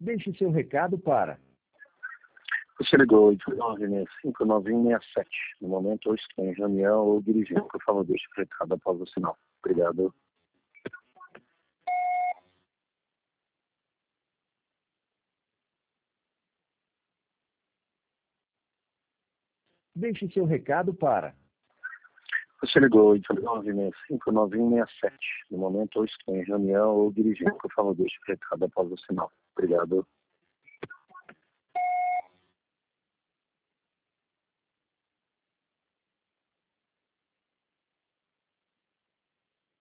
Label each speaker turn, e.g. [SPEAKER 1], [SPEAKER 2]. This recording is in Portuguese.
[SPEAKER 1] Deixe seu recado para...
[SPEAKER 2] Você ligou 8965-9167. No momento, eu estou em reunião ou dirigindo. Por favor, deixe o recado após o sinal. Obrigado.
[SPEAKER 1] Deixe seu recado para...
[SPEAKER 2] Você ligou 8965-9167. No momento, eu estou em reunião ou dirigindo. Por favor, deixe o recado após o sinal. Obrigado.